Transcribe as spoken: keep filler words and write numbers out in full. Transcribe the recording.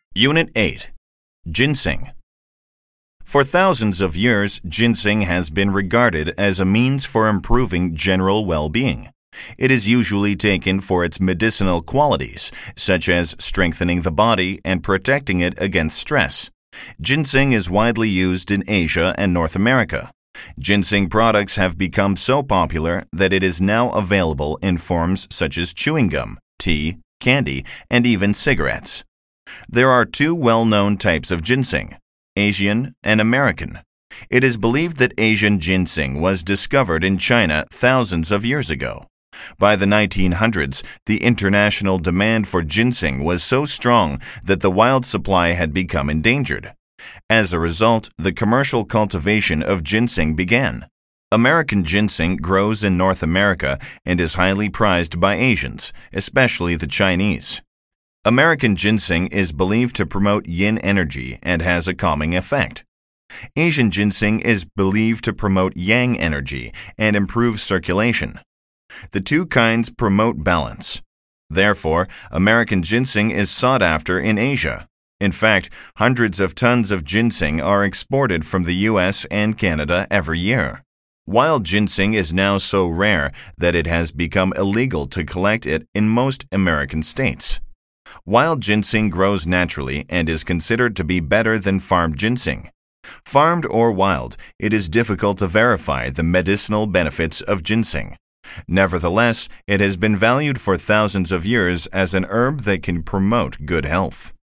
Unit eight. Ginseng. For thousands of years, ginseng has been regarded as a means for improving general well-being. It is usually taken for its medicinal qualities, such as strengthening the body and protecting it against stress. Ginseng is widely used in Asia and North America. Ginseng products have become so popular that it is now available in forms such as chewing gum, tea, candy, and even cigarettes. There are two well-known types of ginseng, Asian and American. It is believed that Asian ginseng was discovered in China thousands of years ago. By the nineteen hundreds, the international demand for ginseng was so strong that the wild supply had become endangered. As a result, the commercial cultivation of ginseng began. American ginseng grows in North America and is highly prized by Asians, especially the Chinese. American ginseng is believed to promote yin energy and has a calming effect. Asian ginseng is believed to promote yang energy and improve circulation. The two kinds promote balance. Therefore, American ginseng is sought after in Asia. In fact, hundreds of tons of ginseng are exported from the U S and Canada every year. Wild ginseng is now so rare that it has become illegal to collect it in most American states. Wild ginseng grows naturally and is considered to be better than farmed ginseng. Farmed or wild, it is difficult to verify the medicinal benefits of ginseng. Nevertheless, it has been valued for thousands of years as an herb that can promote good health.